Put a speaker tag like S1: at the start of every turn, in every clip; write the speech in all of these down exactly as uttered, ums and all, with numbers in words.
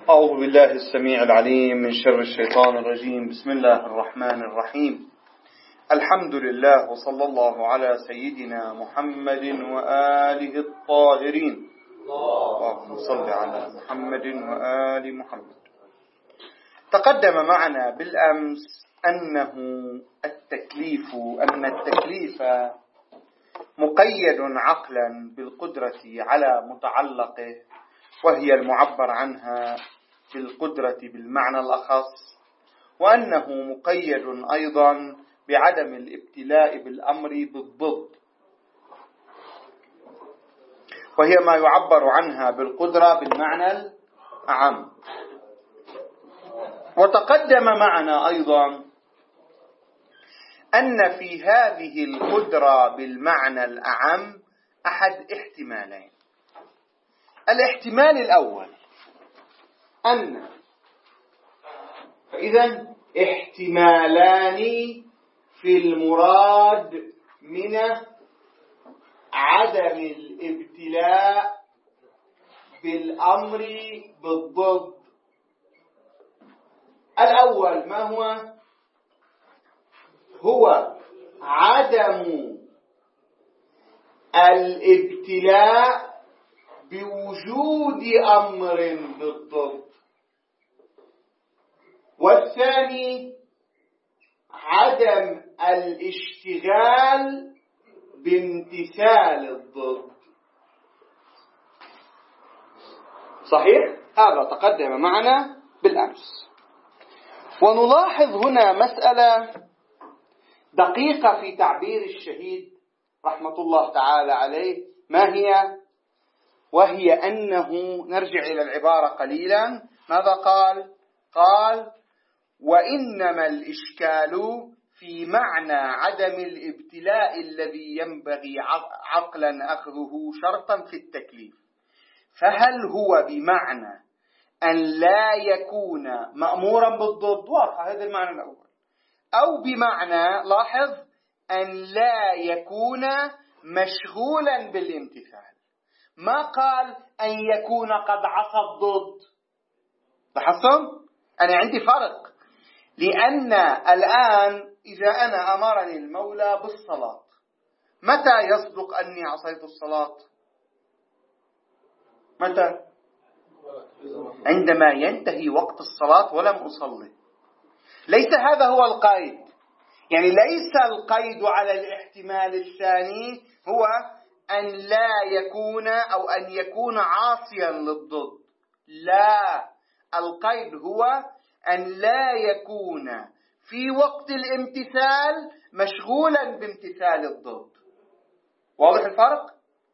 S1: أعوذ بالله السميع العليم من شر الشيطان الرجيم. بسم الله الرحمن الرحيم. الحمد لله وصلى الله على سيدنا محمد وآله الطاهرين. اللهم صل على محمد وآل محمد. تقدم معنا بالأمس أنه التكليف أن التكليف مقيد عقلا بالقدرة على متعلقه، وهي المعبر عنها بالقدرة بالمعنى الأخص، وأنه مقيد أيضا بعدم الابتلاء بالأمر بالضد، وهي ما يعبر عنها بالقدرة بالمعنى الأعم. وتقدم معنا أيضا أن في هذه القدرة بالمعنى الأعم أحد احتمالين. الاحتمال الأول أن فإذا احتمالان في المراد من عدم الابتلاء بالأمر بالضد. الأول ما هو؟ هو عدم الابتلاء بوجود أمر بالضد، والثاني عدم الاشتغال بامتثال الضد. صحيح؟ هذا تقدم معنا بالأمس. ونلاحظ هنا مسألة دقيقة في تعبير الشهيد رحمة الله تعالى عليه. ما هي؟ وهي أنه نرجع إلى العبارة قليلا. ماذا قال؟ قال: وإنما الإشكال في معنى عدم الابتلاء الذي ينبغي عقلا أخذه شرطا في التكليف، فهل هو بمعنى أن لا يكون مأمورا بالضد؟ واضح هذا المعنى الأول. أو بمعنى، لاحظ، أن لا يكون مشغولا بالامتثال. ما قال أن يكون قد عصى الضد. لاحظتم؟ أنا عندي فرق، لأن الآن إذا أنا أمرني المولى بالصلاة، متى يصدق أني عصيت الصلاة؟ متى؟ عندما ينتهي وقت الصلاة ولم أصلي. ليس هذا هو القيد، يعني ليس القيد على الاحتمال الثاني هو أن لا يكون أو أن يكون عاصيا للضد. لا، القيد هو أن لا يكون في وقت الامتثال مشغولا بامتثال الضد. واضح الفرق؟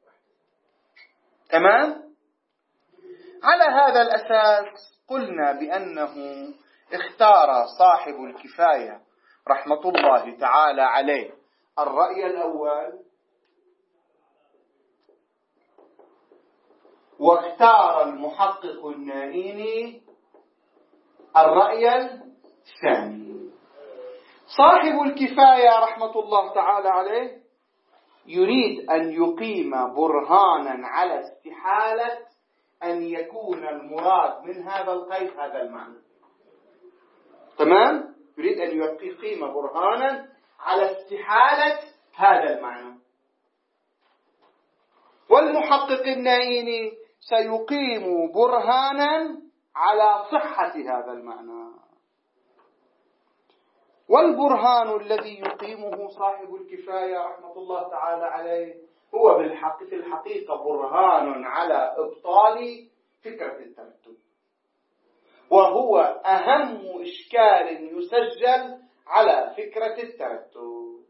S1: تمام؟ على هذا الأساس قلنا بأنه اختار صاحب الكفاية رحمة الله تعالى عليه الرأي الأول، واختار المحقق النائيني الرأي الثاني. صاحب الكفاية رحمة الله تعالى عليه يريد أن يقيم برهانا على استحالة أن يكون المراد من هذا القيد هذا المعنى. تمام؟ يريد أن يقيم برهانا على استحالة هذا المعنى. والمحقق النائيني سيقيم برهانا على صحة هذا المعنى. والبرهان الذي يقيمه صاحب الكفاية رحمة الله تعالى عليه هو بالحق في الحقيقة برهان على إبطال فكرة الترتب، وهو أهم إشكال يسجل على فكرة الترتب.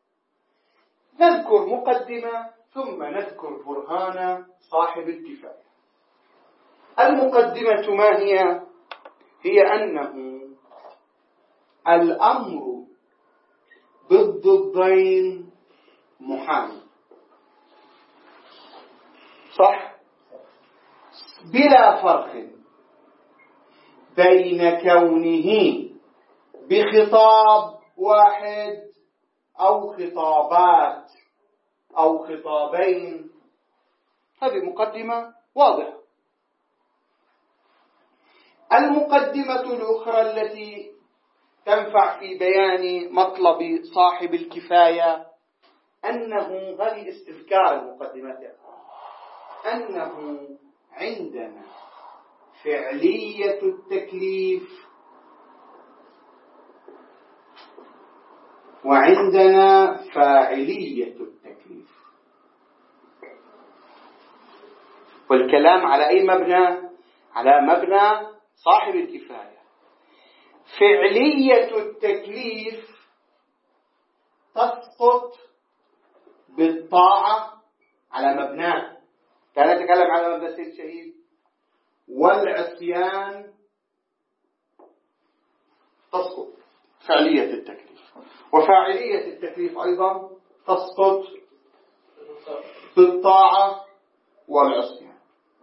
S1: نذكر مقدمة ثم نذكر برهان صاحب الكفاية. المقدمة ما هي؟ هي أنه الأمر بالضدين محال، صح؟ بلا فرق بين كونه بخطاب واحد أو خطابات أو خطابين. هذه مقدمة واضحة. المقدمة الأخرى التي تنفع في بيان مطلب صاحب الكفاية أنه، هذه استذكار المقدمات، أنه عندنا فعلية التكليف وعندنا فاعلية التكليف. والكلام على أي مبنى؟ على مبنى صاحب الكفاية. فعلية التكليف تسقط بالطاعة على مبناه، كان نتكلم على مبنى السيد الشهيد، والعصيان تسقط فعلية التكليف، وفاعلية التكليف أيضا تسقط بالطاعة والعصيان.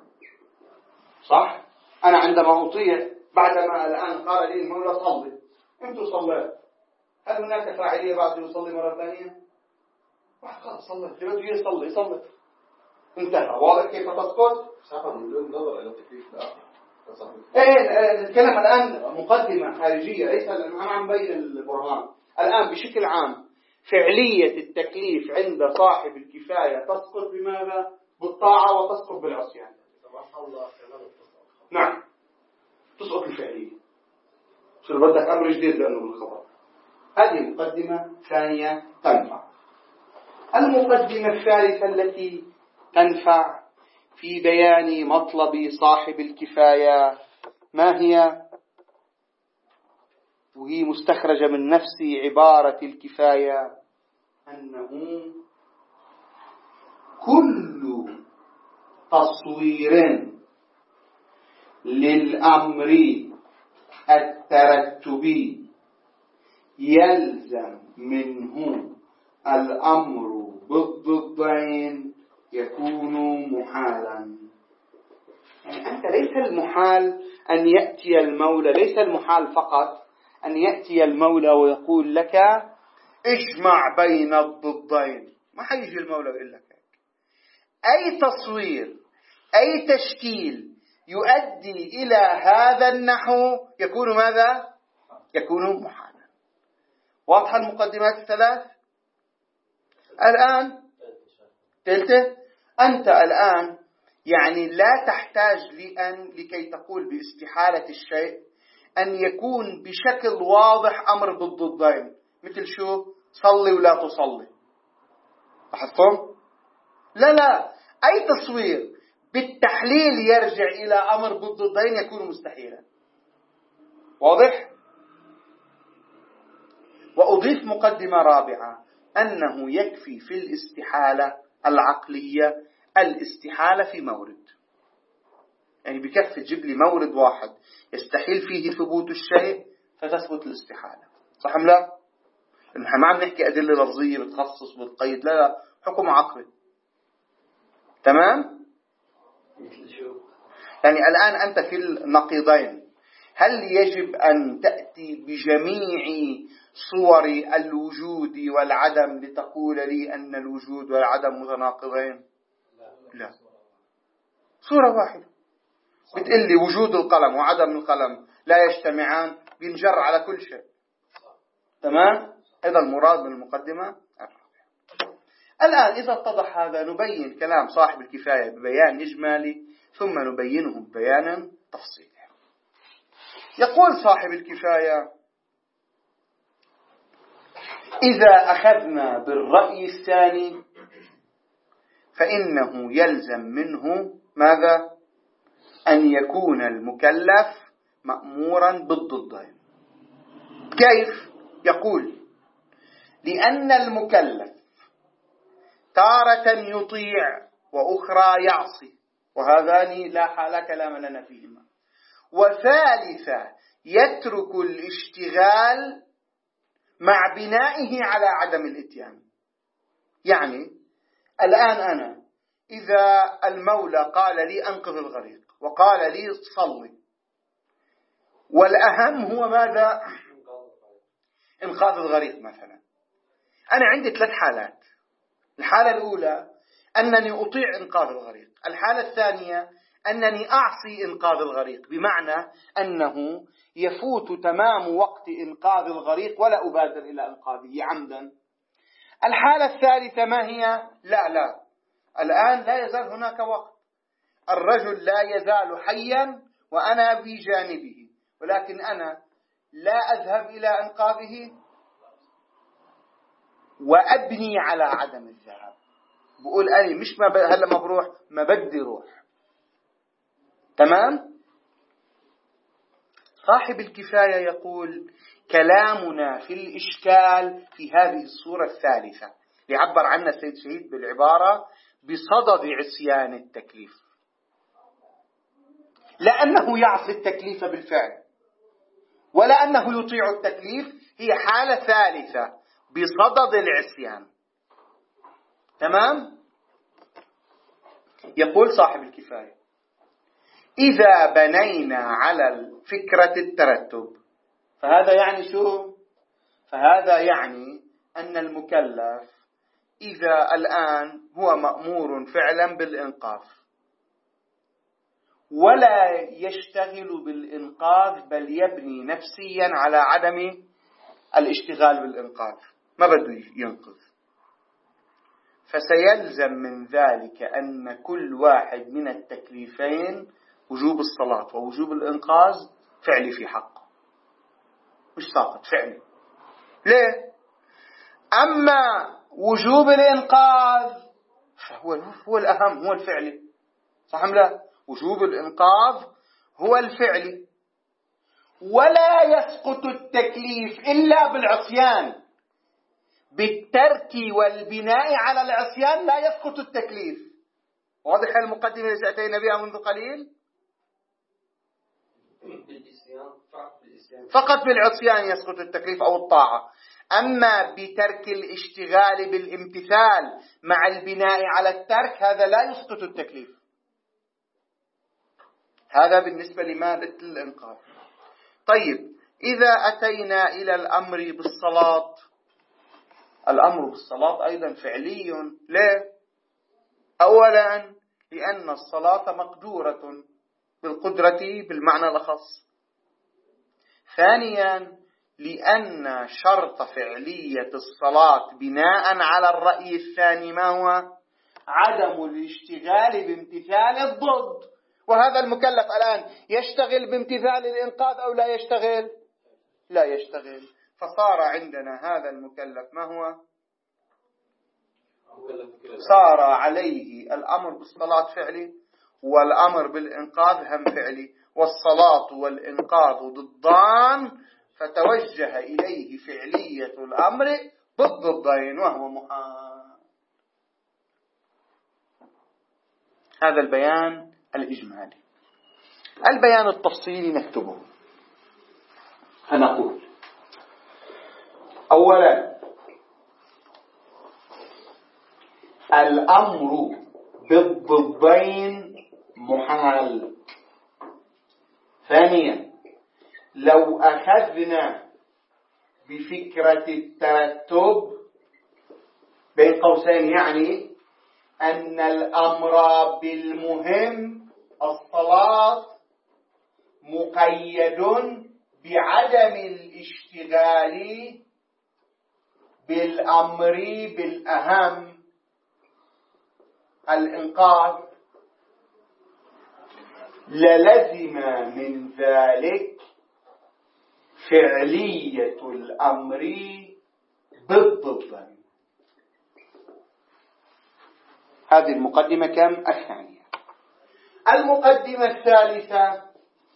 S1: صح؟ أنا عندما أطيع بعدما الآن قال لي المولى صلي، أنتم صليت، هل هناك فاعلية بعد يصلي مرة ثانية؟ واحد قال صلي، بده يصلي يصلي، انتهى. واضح كيف تسقط؟
S2: سقط من دون نظر إلى التكليف الآخر.
S1: ايه نتكلم الآن مقدمة خارجية، ليس أنا عم بين البرهان. الآن بشكل عام فعلية التكليف عند صاحب الكفاية تسقط بماذا؟ بالطاعة وتسقط بالعصيان. نعم تسقط الفعلية، شو بدك أمر جديد لأنه بالخبر. هذه مقدمة ثانية تنفع. المقدمة الثالثة التي تنفع في بيان مطلب صاحب الكفاية ما هي؟ وهي مستخرجة من نفس عبارة الكفاية، أنه كل تصوير للأمر الترتبي يلزم منه الأمر بالضدين يكون محالا. يعني أنت ليس المحال أن يأتي المولى، ليس المحال فقط أن يأتي المولى ويقول لك اجمع بين الضدين، ما حيجي المولى ويقول لك هيك. أي تصوير أي تشكيل يؤدي إلى هذا النحو يكون ماذا؟ يكون محالا. واضحة المقدمات الثلاث؟ الآن ثالثة، أنت الآن يعني لا تحتاج لأن لكي تقول باستحالة الشيء أن يكون بشكل واضح أمر بالضدين، مثل شو؟ صلي ولا تصلي. لاحظتم؟ لا لا، أي تصوير بالتحليل يرجع إلى أمر بالضدين يكون مستحيلا. واضح؟ وأضيف مقدمة رابعة، أنه يكفي في الاستحالة العقلية الاستحالة في مورد. يعني بكفي تجيب لي مورد واحد يستحيل فيه ثبوت الشيء فتثبت الاستحالة. صح أم لا؟ نحن ما عم نحكي أدلة لفظية بتخصص بالقيد، لا لا، حكم عقلي. تمام؟ يعني الآن أنت في النقيضين، هل يجب أن تأتي بجميع صور الوجود والعدم لتقول لي أن الوجود والعدم متناقضين؟ لا، صورة واحدة بتقول لي وجود القلم وعدم القلم لا يجتمعان، بينجر على كل شيء. تمام؟ هذا المراد من المقدمة. الآن إذا اتضح هذا نبين كلام صاحب الكفاية ببيان إجمالي ثم نبينه ببيان تفصيلي. يقول صاحب الكفاية: إذا أخذنا بالرأي الثاني فإنه يلزم منه ماذا؟ أن يكون المكلف مأمورا بالضدين. كيف؟ يقول: لأن المكلف تارة يطيع وأخرى يعصي، وهذان لا لا كلام لنا فيهما. وثالثة يترك الاشتغال مع بنائه على عدم الاتيان. يعني الآن أنا إذا المولى قال لي أنقذ الغريق وقال لي صلي، والأهم هو ماذا؟ إنقاذ الغريق مثلا، أنا عندي ثلاث حالات. الحالة الأولى أنني أطيع إنقاذ الغريق، الحالة الثانية أنني أعصي إنقاذ الغريق، بمعنى أنه يفوت تمام وقت إنقاذ الغريق ولا أبادر إلى إنقاذه عمدا. الحالة الثالثة ما هي؟ لا لا الآن لا يزال هناك وقت، الرجل لا يزال حيا وأنا بجانبه، ولكن أنا لا أذهب إلى إنقاذه وأبني على عدم الذهاب. بقول أنا مش ما ب... هلا ما بروح، ما بدي روح. تمام؟ صاحب الكفاية يقول كلامنا في الإشكال في هذه الصورة الثالثة، يعبر عنها السيد شهيد بالعبارة بصدد عصيان التكليف، لأنه يعصي التكليف بالفعل ولا أنه يطيع التكليف، هي حالة ثالثة بصدد العصيان. تمام؟ يقول صاحب الكفاية إذا بنينا على فكرة الترتب، فهذا يعني شو؟ فهذا يعني أن المكلف إذا الآن هو مأمور فعلا بالإنقاذ ولا يشتغل بالإنقاذ بل يبني نفسيا على عدم الاشتغال بالإنقاذ، ما بده ينقذ، فسيلزم من ذلك أن كل واحد من التكليفين وجوب الصلاة ووجوب الإنقاذ فعلي في حقه، مش ساقط فعلي. ليه؟ أما وجوب الإنقاذ فهو هو الأهم، هو الفعلي، صح أم لا؟ وجوب الإنقاذ هو الفعلي، ولا يسقط التكليف إلا بالعصيان. بالترك والبناء على العصيان لا يسقط التكليف. واضح المقدمة التي أتينا بها منذ قليل؟ فقط بالعصيان يسقط التكليف أو الطاعة، أما بترك الاشتغال بالامتثال مع البناء على الترك هذا لا يسقط التكليف. هذا بالنسبة لمادة الإنقاذ. طيب إذا أتينا إلى الأمر بالصلاة، الأمر بالصلاة أيضا فعلي. ليه؟ أولا لأن الصلاة مقدورة بالقدرة بالمعنى الأخص. ثانيا لأن شرط فعلية الصلاة بناء على الرأي الثاني ما هو؟ عدم الاشتغال بامتثال الضد. وهذا المكلف الآن يشتغل بامتثال الإنقاذ أو لا يشتغل؟ لا يشتغل. فصار عندنا هذا المكلف ما هو؟ صار عليه الأمر بالصلاة فعلي والأمر بالإنقاذ هم فعلي، والصلاة والإنقاذ ضدان، فتوجه إليه فعلية الأمر ضد الضين وهو محال. هذا البيان الإجمالي. البيان التفصيلي نكتبه. هنقول أولا الأمر بالضدين محال. ثانيا لو أخذنا بفكرة الترتب بين قوسين يعني أن الأمر بالمهم الصلاة مقيد بعدم الاشتغال بالأمر بالأهم الإنقاذ، للزم من ذلك فعلية الأمر ضد الظن. هذه المقدمة كم؟ الثانية. المقدمة الثالثة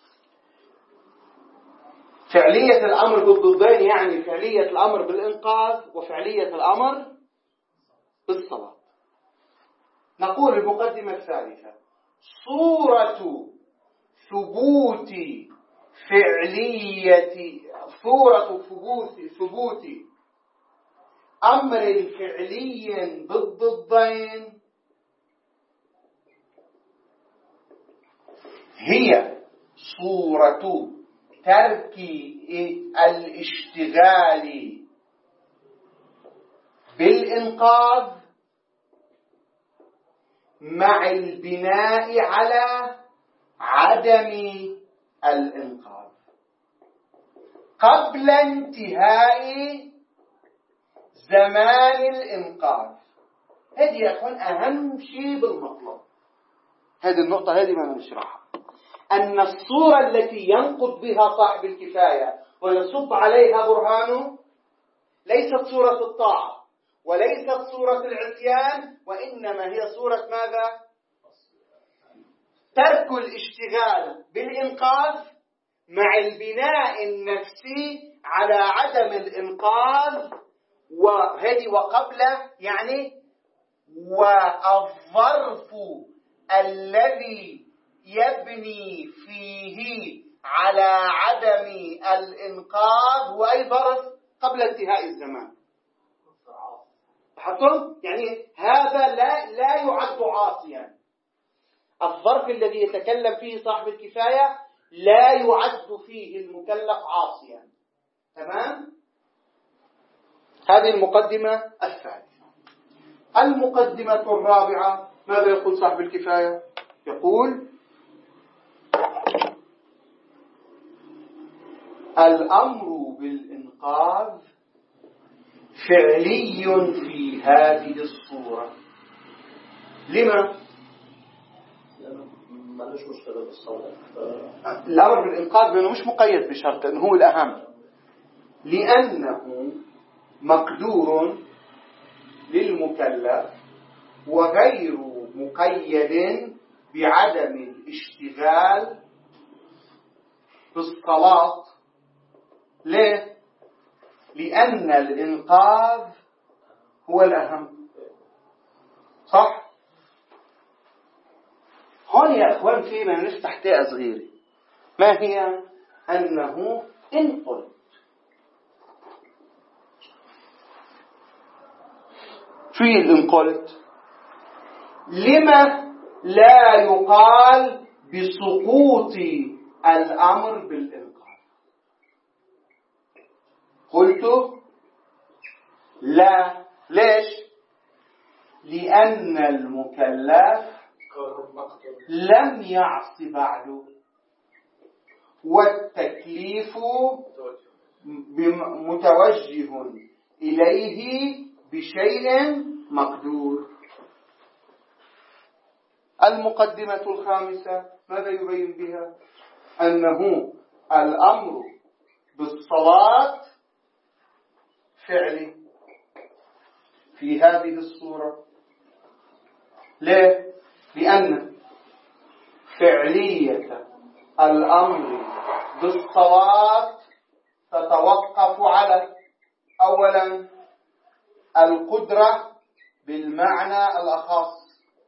S1: فعلية الأمر ضد الظن، يعني فعلية الأمر بالإنقاذ وفعلية الأمر بالصلاة. نقول المقدمة الثالثة صورة ثبوت فعلية صورة ثبوت ثبوت أمر فعلي ضد الضين هي صورة ترك الاشتغال بالإنقاذ مع البناء على عدم الإنقاذ قبل انتهاء زمان الإنقاذ. هذه يا أخوان أهم شيء بالمطلب. هذه النقطة هذه ما نشرحها، أن الصورة التي ينقض بها صاحب الكفاية ويصب عليها برهانه ليست صورة الطاعة وليست صورة العصيان، وإنما هي صورة ماذا؟ ترك الاشتغال بالإنقاذ مع البناء النفسي على عدم الإنقاذ، وهذه وقبل يعني والظرف الذي يبني فيه على عدم الإنقاذ هو أي ظرف قبل انتهاء الزمان. لاحظتم؟ يعني هذا لا لا يعد عاصيا. الظرف الذي يتكلم فيه صاحب الكفاية لا يعد فيه المكلف عاصيا. تمام؟ هذه المقدمة الثالثة. المقدمة الرابعة ماذا يقول صاحب الكفاية؟ يقول الأمر بالإنقاذ فعلي في هذه الصورة. لما؟
S2: ما ليش مشتغل بالصلاة.
S1: الأمر بالإنقاذ لأنه مش مقيد بشرط، لأنه هو الأهم، لأنه مقدور للمكلف وغير مقيد بعدم الاشتغال بالصلاة. ليه؟ لأن الإنقاذ هو الأهم. صح؟ هون يا أخوان فينا نفتح تاء صغيرة، ما هي؟ أنه إن قلت في إن قلت لما لا يقال بسقوط الأمر بالإنقاذ؟ قلت لا. ليش؟ لأن المكلف لم يعص بعد، والتكليف متوجه إليه بشيء مقدور. المقدمة الخامسة ماذا يبين بها؟ أنه الأمر بالصلاة فعلي في هذه الصورة. ليه؟ لأن فعلية الأمر بالصلاة تتوقف على أولا القدرة بالمعنى الأخص،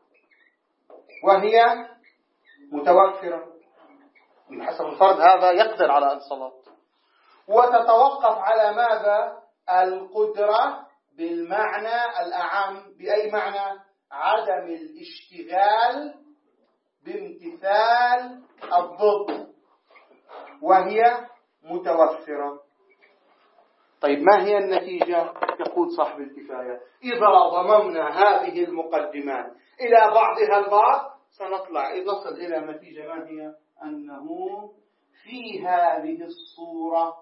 S1: وهي متوفرة بحسب الفرد هذا يقدر على الصلاة، وتتوقف على ماذا؟ القدرة بالمعنى الأعم. بأي معنى؟ عدم الاشتغال بامتثال الضد، وهي متوفرة. طيب ما هي النتيجة؟ يقول صاحب الكفاية إذا ضممنا هذه المقدمات إلى بعضها البعض سنطلع نصل إلى نتيجة ما هي؟ أنه في هذه الصورة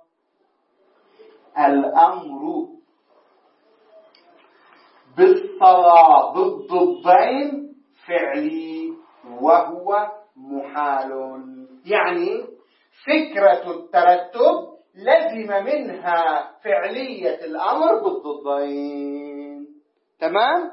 S1: الأمر بالصلاة بالضدين فعلي وهو محال. يعني فكرة الترتب لزم منها فعلية الأمر بالضدين. تمام؟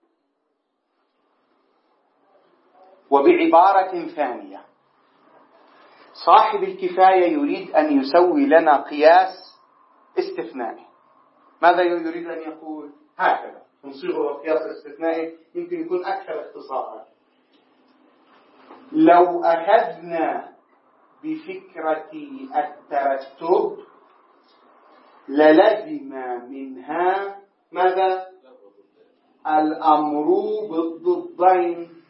S1: وبعبارة ثانية، صاحب الكفاية يريد أن يسوي لنا قياس استثنائي. ماذا يريد أن يقول؟ هكذا نصيغه قياس استثنائي يمكن يكون أكثر اختصارا. لو أخذنا بفكرة الترتب للزم منها ماذا؟ الأمر بالضدين،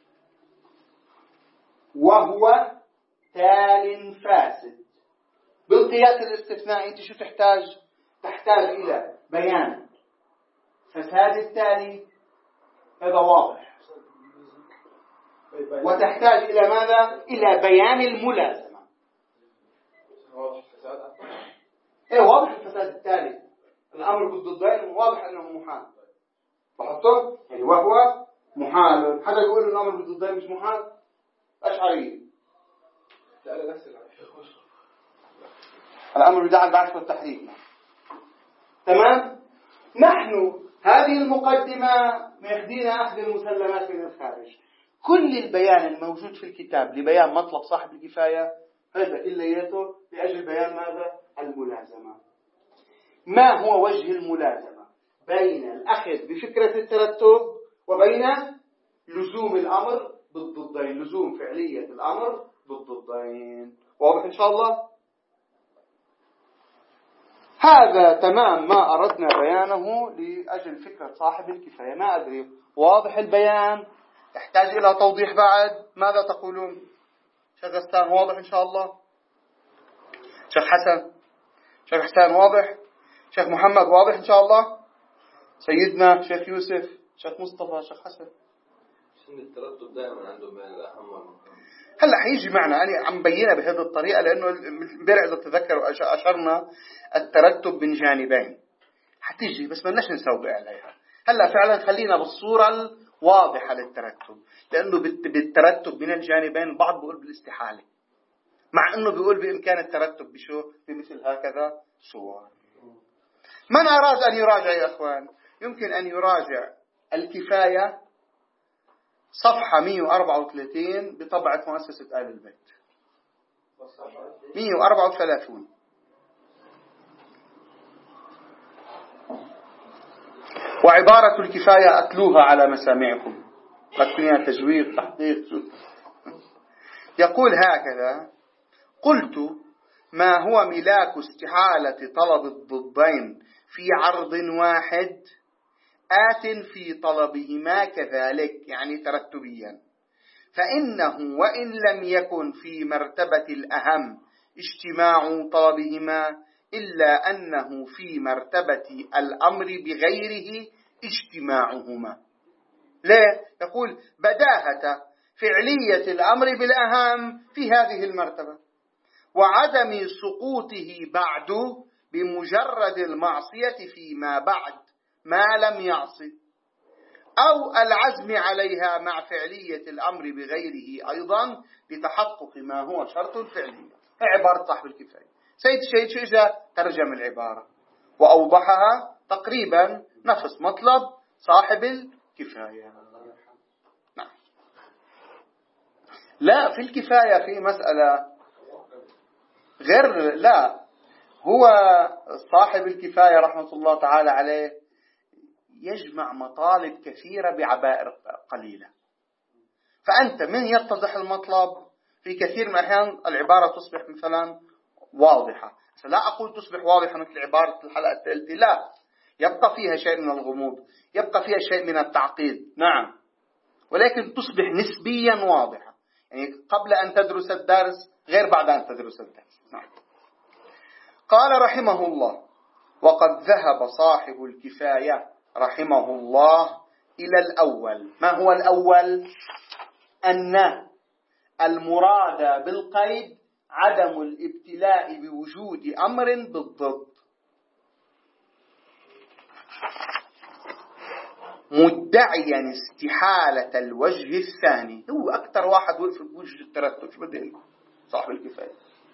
S1: وهو تال فاسد. بالقياس الاستثنائي انت شو تحتاج؟ تحتاج إلى بيان فساد التالي، هذا واضح. وتحتاج إلى ماذا؟ إلى بيان الملازمة. إيه واضح الفساد التالي، الأمر بالضدين واضح أنه محال. لاحظتوا؟ يعني وهو محال. حدا يقول أن الأمر بالضدين مش محال؟ أشعري.
S2: لا نفس
S1: الأمر بدعة البعث والتحريك. تمام؟ نحن هذه المقدمة ماخذين أخذ المسلمات من الخارج. كل البيان الموجود في الكتاب لبيان مطلب صاحب الكفاية هذا كلياته لأجل بيان ماذا؟ الملازمة. ما هو وجه الملازمة بين الأخذ بفكرة الترتب وبين لزوم الأمر بالضدين، لزوم فعلية الأمر بالضدين؟ واضح إن شاء الله؟ هذا تمام ما أردنا بيانه لأجل فكرة صاحب الكفاية. ما أدري واضح البيان؟ يحتاج إلى توضيح بعد؟ ماذا تقولون؟ شيخ غسان واضح إن شاء الله؟ شيخ حسن، شيخ حسان واضح؟ شيخ محمد واضح إن شاء الله؟ سيدنا شيخ يوسف، شيخ مصطفى، شيخ حسن.
S2: سن التردد دائما عندهم بين الأهم والمهم.
S1: هلا حيجي معنا أنا عم بينها بهذه الطريقة لأنه امبارح إذا تذكروا أشرنا الترتب من جانبين، حتيجي بس ما لناش نسوي عليها. هلا فعلا خلينا بالصورة الواضحة للترتب، لأنه بالترتب من الجانبين البعض بيقول بالاستحالة، مع أنه بيقول بإمكان الترتب بشو؟ بمثل هكذا صور. من أراد أن يراجع يا أخوان يمكن أن يراجع الكفاية صفحة مئة وأربعة وثلاثين بطبعة مؤسسة آل البيت، مئة وأربعة وثلاثين. وعبارة الكفاية أتلوها على مسامعكم، قد كنا تجويد تحقيق. يقول هكذا: قلت ما هو ملاك استحالة طلب الضدين في عرض واحد آت في طلبهما كذلك، يعني ترتبيا، فإنه وإن لم يكن في مرتبة الأهم اجتماع طلبهما إلا أنه في مرتبة الأمر بغيره اجتماعهما. لا، يقول بداهة فعلية الأمر بالأهم في هذه المرتبة، وعدم سقوطه بعد بمجرد المعصية فيما بعد ما لم يعصي، أو العزم عليها مع فعلية الأمر بغيره أيضا لتحقق ما هو شرط الفعلية. عبارة صاحب الكفاية. سيد الشيخ شيجا ترجم العبارة وأوضحها تقريبا نفس مطلب صاحب الكفاية. نعم. لا، في الكفاية في مسألة غير، لا، هو صاحب الكفاية رحمة الله تعالى عليه يجمع مطالب كثيرة بعبائر قليلة، فأنت من يتضح المطلب في كثير من الأحيان العبارة تصبح مثلا واضحة. لا أقول تصبح واضحة مثل عبارة الحلقة الثالثة، لا، يبقى فيها شيء من الغموض، يبقى فيها شيء من التعقيد، نعم، ولكن تصبح نسبيا واضحة، يعني قبل أن تدرس الدرس غير بعد أن تدرس الدرس. نعم. قال رحمه الله: وقد ذهب صاحب الكفاية رحمه الله إلى الأول. ما هو الأول؟ أن المراد بالقيد عدم الابتلاء بوجود أمر بالضد، مدعيا استحالة الوجه الثاني. هو أكثر واحد وقف بوجه الترتب. شو بدي أقول؟ صاحب الكفاية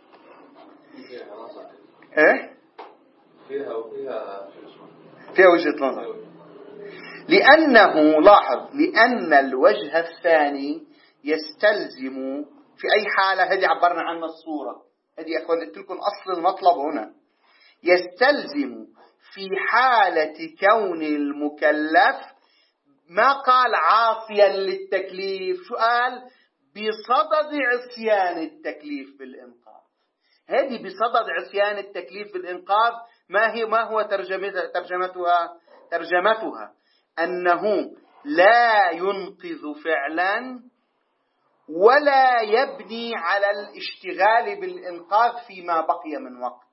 S1: إيه؟
S2: فيها وفيها
S1: فيها وجهة نظر، لأنه لاحظ لأن الوجه الثاني يستلزم في أي حالة، هذه عبرنا عنها الصورة، هذه أخوان قلت لكم أصل المطلب هنا، يستلزم في حالة كون المكلف، ما قال عاصيا للتكليف، شو قال؟ بصدد عصيان التكليف بالإنقاذ. هذه بصدد عصيان التكليف بالإنقاذ ما هي ما هو ترجمتها ترجمتها ترجمتها أنه لا ينقذ فعلا ولا يبني على الاشتغال بالإنقاذ فيما بقي من وقت،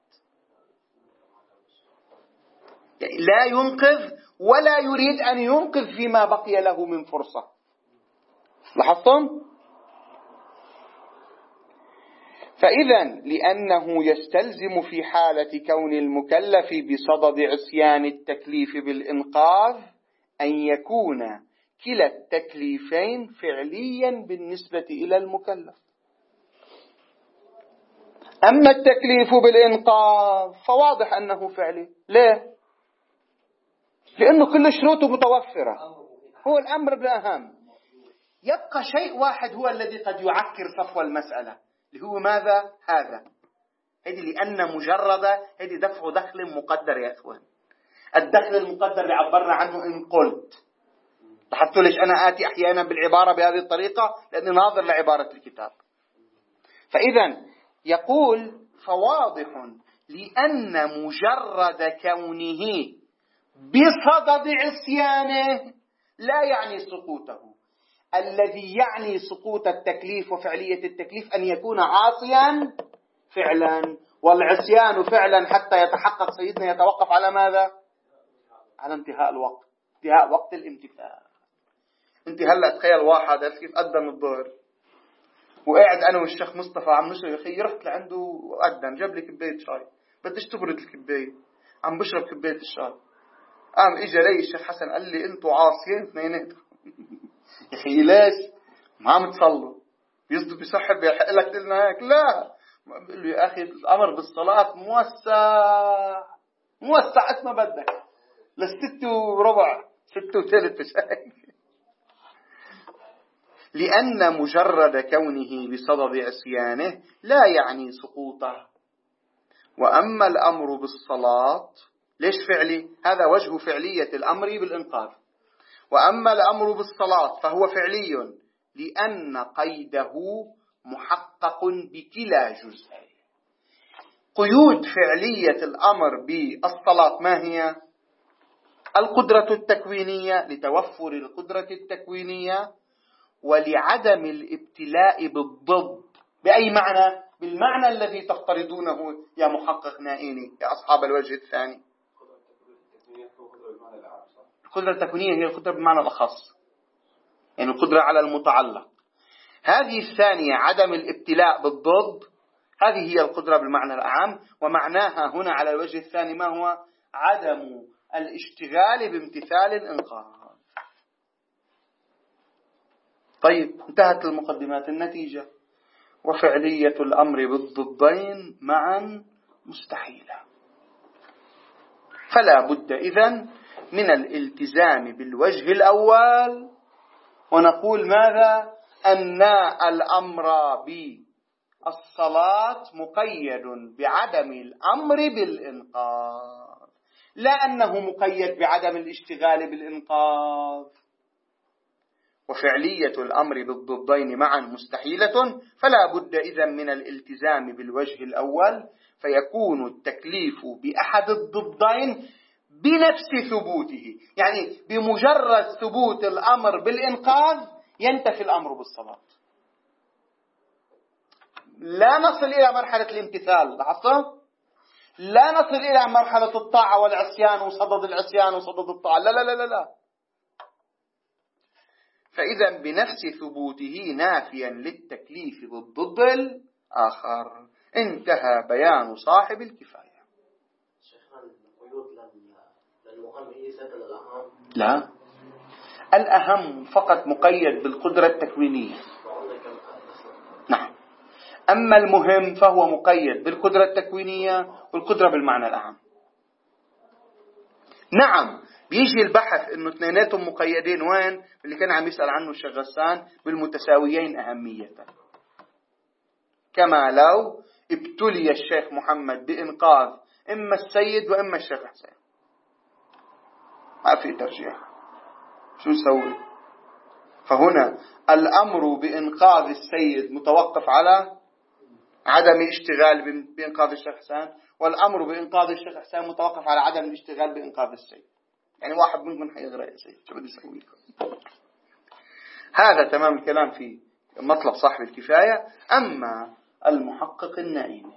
S1: يعني لا ينقذ ولا يريد أن ينقذ فيما بقي له من فرصة. لاحظتم؟ فإذا لأنه يستلزم في حالة كون المكلف بصدد عصيان التكليف بالإنقاذ أن يكون كلا التكليفين فعليا بالنسبة إلى المكلف. أما التكليف بالإنقاذ فواضح أنه فعلي. ليه؟ لأنه كل شروطه متوفرة، هو الأمر بالأهم. يبقى شيء واحد هو الذي قد يعكر صفو المسألة، اللي هو ماذا؟ هذا هذه لأن مجرد هذه دفع دخل مقدر يا أخوان. الدخل المقدر اللي عبرنا عنه إن قلت. لاحظتوا ليش أنا آتي أحيانا بالعبارة بهذه الطريقة؟ لأني ناظر لعبارة الكتاب. فإذا يقول فواضح لأن مجرد كونه بصدد عصيانه لا يعني سقوطه. الذي يعني سقوط التكليف وفعلية التكليف أن يكون عاصيا فعلا، والعصيان فعلا حتى يتحقق سيدنا يتوقف على ماذا؟ على انتهاء الوقت، انتهاء وقت الامتثال. انت هلا تخيل واحد كيف أذن الظهر وقاعد أنا والشيخ مصطفى عم نشرب، يا أخي رحت لعنده وأذن جاب لي كباية شاي، بديش تبرد الكباية، عم بشرب كباية الشاي، قام إجا لي الشيخ حسن قال لي أنتوا عاصيين اثنيناتكم. يا أخي ليش؟ ما عم تصلوا، بيصدق بيصحب بيحق لك تقلنا هيك؟ لا، بقول له يا أخي الأمر بالصلاة موسع موسع قد ما بدك، لست وربع ست وثلث مش هيك. لأن مجرد كونه بصدد عصيانه لا يعني سقوطه. وأما الأمر بالصلاة ليش فعلي؟ هذا وجه فعلية الأمر بالإنقاذ. وأما الأمر بالصلاة فهو فعلي لأن قيده محقق بكلا جزئين. قيود فعلية الأمر بالصلاة ما هي؟ القدرة التكوينية لتوفر القدرة التكوينية، ولعدم الابتلاء بالضد. بأي معنى؟ بالمعنى الذي تفترضونه يا محقق نائيني يا أصحاب الوجه الثاني. القدرة التكوينية هي القدرة بمعنى الأخص، يعني القدرة على المتعلق. هذه الثانية عدم الابتلاء بالضد، هذه هي القدرة بالمعنى الأعم، ومعناها هنا على الوجه الثاني ما هو؟ عدم الاشتغال بامتثال الإنقاذ. طيب انتهت المقدمات. النتيجة وفعلية الأمر بالضدين معا مستحيلة. فلا بد إذن من الالتزام بالوجه الأول، ونقول ماذا؟ أن الأمر بالصلاة مقيد بعدم الأمر بالإنقاذ، لا أنه مقيد بعدم الاشتغال بالإنقاذ. وفعلية الأمر بالضدين معا مستحيلة، فلا بد إذن من الالتزام بالوجه الأول، فيكون التكليف بأحد الضدين بنفس ثبوته. يعني بمجرد ثبوت الأمر بالإنقاذ ينتفي الأمر بالصلاة، لا نصل إلى مرحلة الامتثال. لاحظتم؟ لا نصل إلى مرحلة الطاعة والعصيان وصدد العصيان وصدد الطاعة، لا لا لا لا, لا. فإذا بنفس ثبوته نافيا للتكليف بالضد الآخر. انتهى بيان صاحب الكفاية. لا، الأهم فقط مقيد بالقدرة التكوينية. نعم. أما المهم فهو مقيد بالقدرة التكوينية والقدرة بالمعنى الأعم. نعم، بيجي البحث انه اثنيناتهم مقيدين وين؟ اللي كان عم يسأل عنه الشيخ غسان، بالمتساويين أهمية. كما لو ابتلي الشيخ محمد بإنقاذ إما السيد وإما الشيخ حسين، ما في ترجيح، شو نسوي؟ فهنا الأمر بإنقاذ السيد متوقف على عدم الاشتغال بإنقاذ الشيخ حسين، والأمر بإنقاذ الشيخ حسين متوقف على عدم الاشتغال بإنقاذ السيد. يعني واحد منكم حيغرق يا سيد، شو بدي أسوي لكم؟ هذا تمام الكلام في مطلب صاحب الكفاية. أما المحقق النائمي،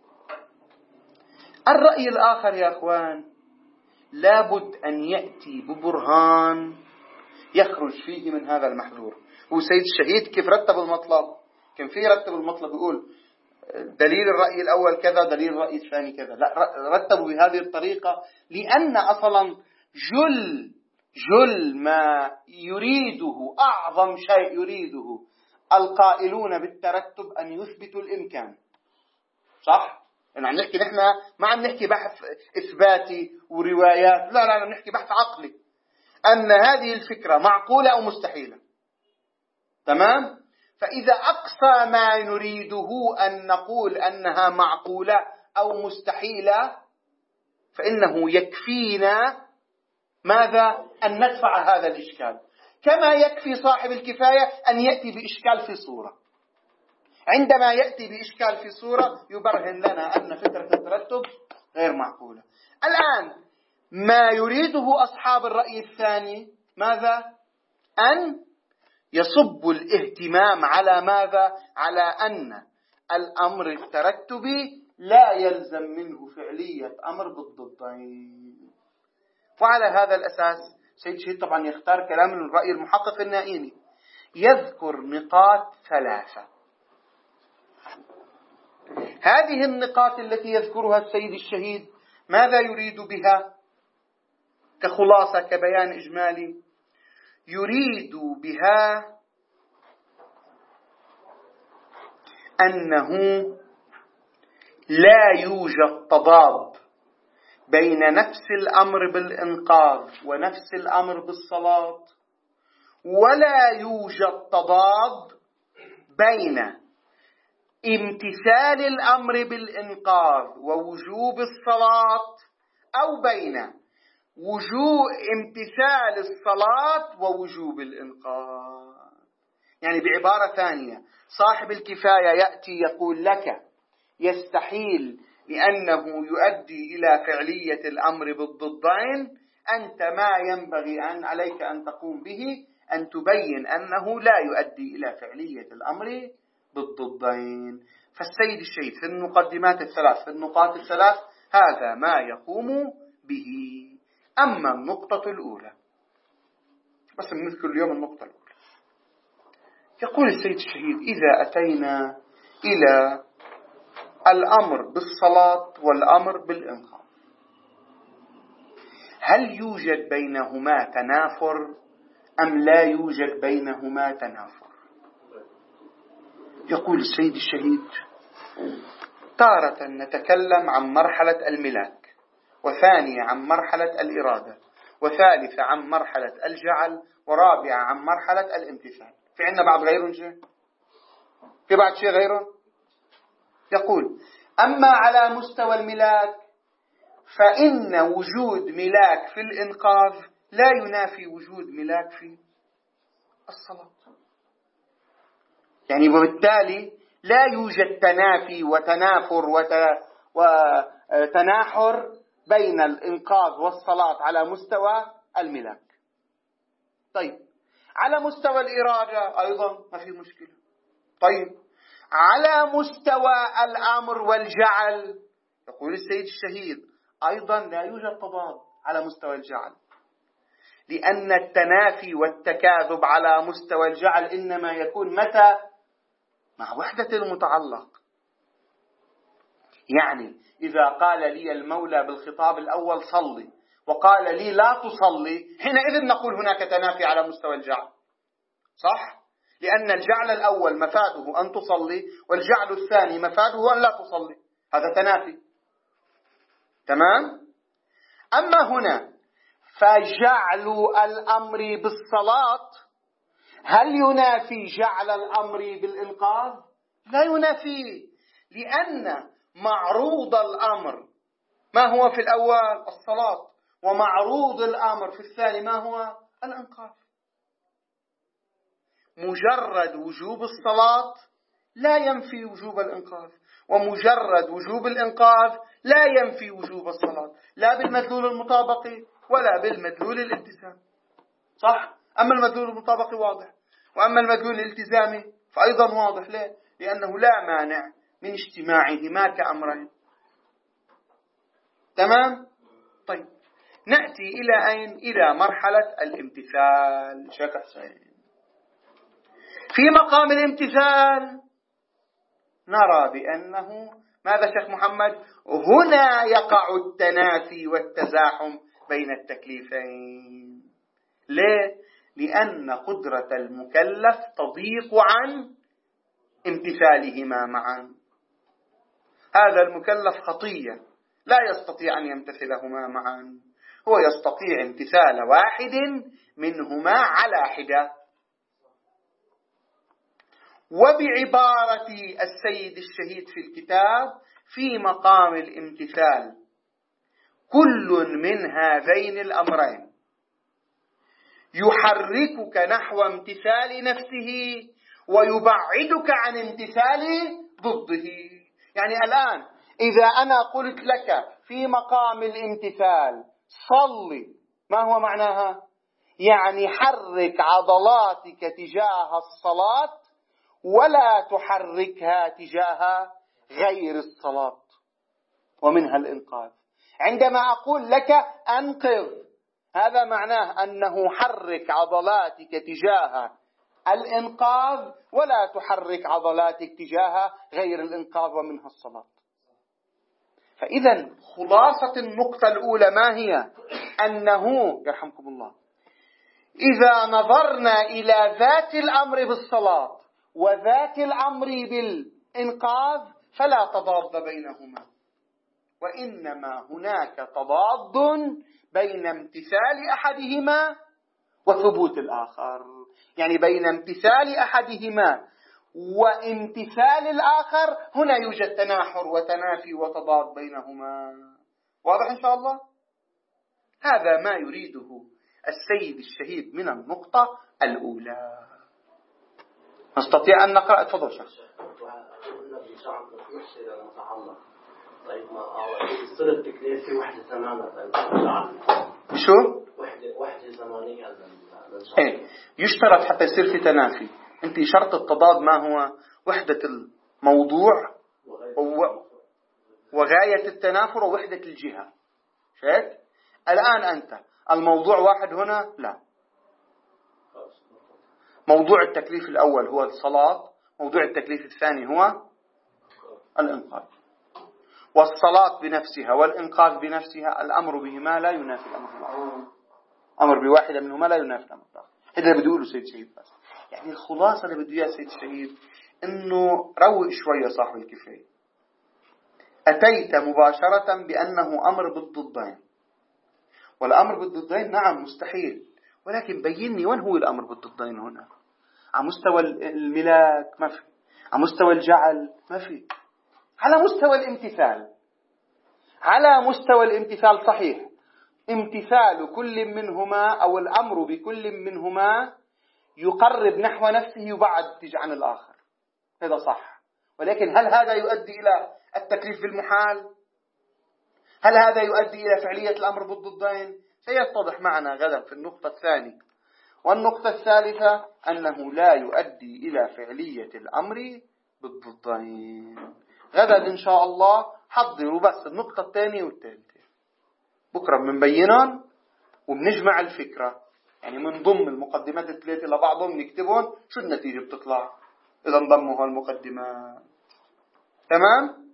S1: الرأي الآخر يا أخوان لابد أن يأتي ببرهان يخرج فيه من هذا المحذور. هو سيد الشهيد كيف رتب المطلب؟ كان فيه رتب المطلب يقول دليل الرأي الأول كذا، دليل الرأي الثاني كذا. لا، رتبوا بهذه الطريقة لأن أصلا جل جل ما يريده، أعظم شيء يريده القائلون بالترتب أن يثبتوا الإمكان. صح؟ يعني عم نحكي نحن ما عم نحكي بحث إثباتي وروايات، لا لا عم نحكي بحث عقلي، أن هذه الفكرة معقولة أو مستحيلة. تمام؟ فإذا أقصى ما نريده أن نقول أنها معقولة أو مستحيلة، فإنه يكفينا ماذا؟ أن ندفع هذا الإشكال، كما يكفي صاحب الكفاية أن يأتي بإشكال في صورة. عندما يأتي بإشكال في صورة يبرهن لنا أن فكرة الترتب غير معقولة. الآن ما يريده أصحاب الرأي الثاني ماذا؟ أن يصب الاهتمام على ماذا؟ على أن الأمر الترتبي لا يلزم منه فعلية أمر بالضدين. وعلى هذا الأساس سيد شهيد طبعا يختار كلام من الرأي المحقق النائيني، يذكر نقاط ثلاثة. هذه النقاط التي يذكرها السيد الشهيد ماذا يريد بها كخلاصة كبيان إجمالي؟ يريد بها أنه لا يوجد تضاد بين نفس الأمر بالإنقاذ ونفس الأمر بالصلاة، ولا يوجد تضاد بين امتثال الأمر بالإنقاذ ووجوب الصلاة، أو بين وجوب امتثال الصلاة ووجوب الإنقاذ. يعني بعبارة ثانية، صاحب الكفاية يأتي يقول لك يستحيل لأنه يؤدي إلى فعلية الأمر بالضدين، أنت ما ينبغي أن عليك أن تقوم به أن تبين أنه لا يؤدي إلى فعلية الأمر بالضدين. فالسيد الشهيد في المقدمات الثلاث، في النقاط الثلاث، هذا ما يقوم به. أما النقطة الأولى، بس نذكر اليوم النقطة الأولى، يقول السيد الشهيد: إذا أتينا إلى الأمر بالصلاة والأمر بالإنقاذ، هل يوجد بينهما تنافر أم لا يوجد بينهما تنافر؟ يقول السيد الشهيد: تارة نتكلم عن مرحلة الملاك، وثانية عن مرحلة الإرادة، وثالثة عن مرحلة الجعل، ورابعة عن مرحلة الامتثال. في عندنا بعض غيرهم شيء؟ في بعض شيء غيرهم؟ يقول: أما على مستوى الملاك فإن وجود ملاك في الإنقاذ لا ينافي وجود ملاك في الصلاة. يعني وبالتالي لا يوجد تنافي وتنافر وتناحر بين الإنقاذ والصلاة على مستوى الملاك. طيب، على مستوى الإرادة أيضا ما في مشكلة. طيب، على مستوى الأمر والجعل، يقول السيد الشهيد أيضا لا يوجد تضاد على مستوى الجعل، لأن التنافي والتكاذب على مستوى الجعل إنما يكون متى؟ مع وحدة المتعلق. يعني إذا قال لي المولى بالخطاب الأول صلي وقال لي لا تصلي، حينئذ نقول هناك تنافي على مستوى الجعل. صح؟ لأن الجعل الأول مفاده أن تصلي، والجعل الثاني مفاده أن لا تصلي، هذا تنافي. تمام؟ أما هنا فجعل الأمر بالصلاة هل ينافي جعل الأمر بالإنقاذ؟ لا ينافي، لأن معروض الأمر ما هو في الأول؟ الصلاة، ومعروض الأمر في الثاني ما هو؟ الإنقاذ. مجرد وجوب الصلاة لا ينفي وجوب الإنقاذ، ومجرد وجوب الإنقاذ لا ينفي وجوب الصلاة، لا بالمدلول المطابقي ولا بالمدلول الالتزامي. صح؟ أما المدلول المطابقي واضح، وأما المدلول الالتزامي فأيضا واضح. ليه؟ لأنه لا مانع من اجتماعهما كأمرين. تمام؟ طيب، نأتي إلى أين؟ إلى مرحلة الامتثال. شيخ حسين، في مقام الامتثال نرى بأنه ماذا شيخ محمد؟ هنا يقع التنافي والتزاحم بين التكليفين. ليه؟ لأن قدرة المكلف تضيق عن امتثالهما معا. هذا المكلف خطية لا يستطيع أن يمتثلهما معا، هو يستطيع امتثال واحد منهما على حدة. وبعبارة السيد الشهيد في الكتاب في مقام الامتثال كل من هذين الأمرين يحركك نحو امتثال نفسه ويبعدك عن امتثال ضده. يعني الآن إذا أنا قلت لك في مقام الامتثال صلي، ما هو معناها؟ يعني حرك عضلاتك تجاه الصلاة ولا تحركها تجاه غير الصلاة، ومنها الإنقاذ. عندما أقول لك أنقذ، هذا معناه أنه حرك عضلاتك تجاه الإنقاذ ولا تحرك عضلاتك تجاه غير الإنقاذ ومنها الصلاة. فإذا خلاصة النقطة الأولى ما هي؟ أنه يرحمكم الله إذا نظرنا إلى ذات الأمر بالصلاة وذات الأمر بالإنقاذ فلا تضاد بينهما، وإنما هناك تضاد بين امتثال أحدهما وثبوت الآخر. يعني بين امتثال أحدهما وامتثال الآخر هنا يوجد تناحر وتنافي وتضاد بينهما. واضح إن شاء الله؟ هذا ما يريده السيد الشهيد من النقطة الأولى. نستطيع أن نقرأ. تفضل شخص.
S3: طيب ما يصير التكليف في وحدة تماما.
S1: شو؟
S3: وحدة وحدة زمانية.
S1: إيه يشترط حتى يصير في تنافي. أنت شرط التضاد ما هو؟ وحدة الموضوع وغاية التنافر ووحدة الجهة. شايف؟ الآن أنت الموضوع واحد هنا لا. موضوع التكليف الأول هو الصلاة، موضوع التكليف الثاني هو الإنقاذ. والصلاة بنفسها والإنقاذ بنفسها الأمر بهما لا ينافي الأمر الآخر. أمر بواحدة منهما لا ينافي الأمر الآخر. هذا اللي بده يقوله سيد شهيد. بس يعني الخلاصة اللي بده إياه سيد شهيد إنه روق شوية صاحب الكفاية. أتيت مباشرة بأنه أمر بالضدين، والأمر بالضدين نعم مستحيل، ولكن بيني وين هو الأمر بالضدين هنا. على مستوى الملاك ما في، على مستوى الجعل ما في، على مستوى الامتثال. على مستوى الامتثال صحيح، امتثال كل منهما أو الأمر بكل منهما يقرب نحو نفسه يبعد عن الآخر، هذا صح. ولكن هل هذا يؤدي إلى التكليف بالمحال؟ هل هذا يؤدي إلى فعلية الأمر بالضدين؟ سيتضح معنا غدا في النقطة الثانية. والنقطة الثالثة أنه لا يؤدي إلى فعلية الأمر بالضدين. غدا إن شاء الله حضروا بس النقطة الثانية والثالثة، بكرة بنبينهم وبنجمع الفكرة، يعني من ضم المقدمات الثلاثة لبعضهم نكتبهم شو النتيجة بتطلع إذا انضموا هالمقدمات. تمام؟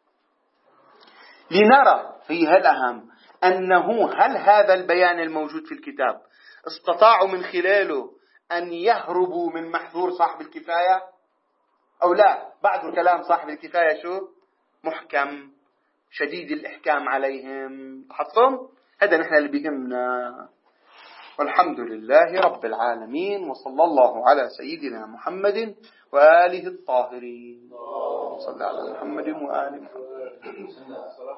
S1: لنرى فيها الأهم أنه هل هذا البيان الموجود في الكتاب استطاعوا من خلاله أن يهربوا من محظور صاحب الكفاية أو لا؟ بعد كلام صاحب الكفاية شو؟ محكم شديد الإحكام عليهم. لاحظتم؟ هذا نحن اللي بيهمنا. والحمد لله رب العالمين، وصلى الله على سيدنا محمد وآله الطاهرين. صلى على محمد وآل محمد.